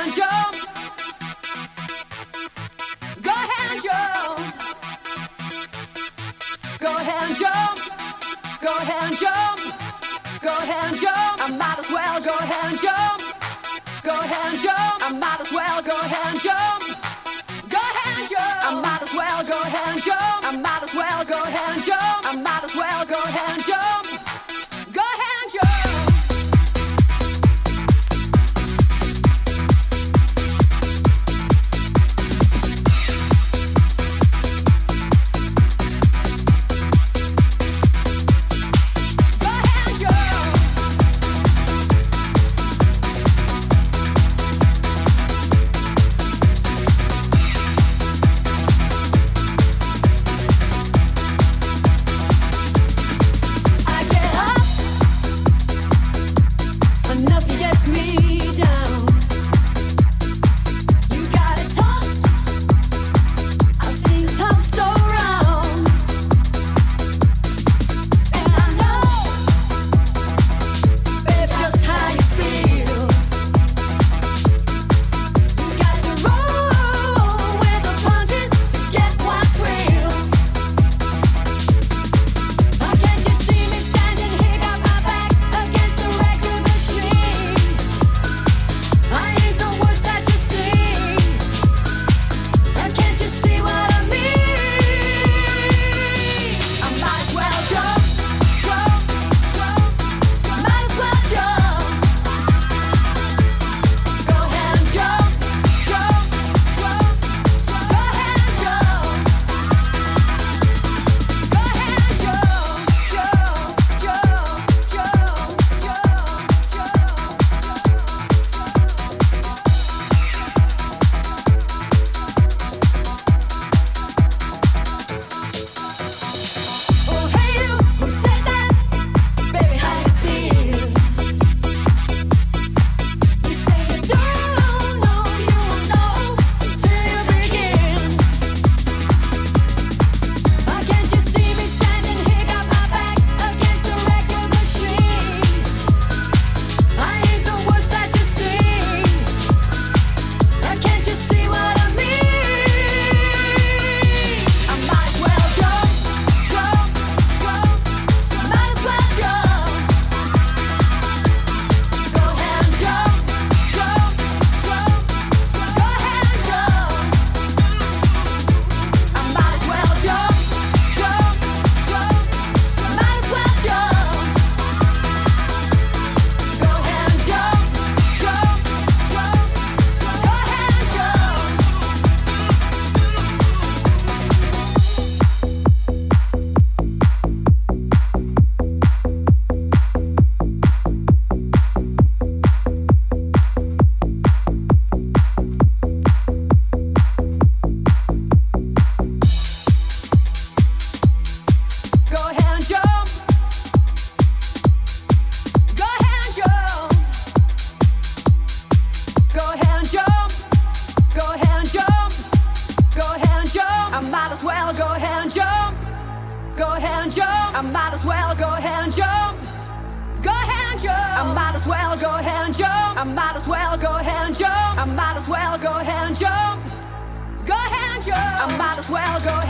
ahead and jump. Go ahead and jump. Go ahead and jump. Go ahead and jump. Go ahead and jump. I might as well go ahead and jump. Go ahead and jump. I might as well go ahead and jump. Go ahead and jump. I might as well go ahead and jump. I might as well go ahead and jump. I might as well go ahead and jump. Go ahead and jump. I might as well go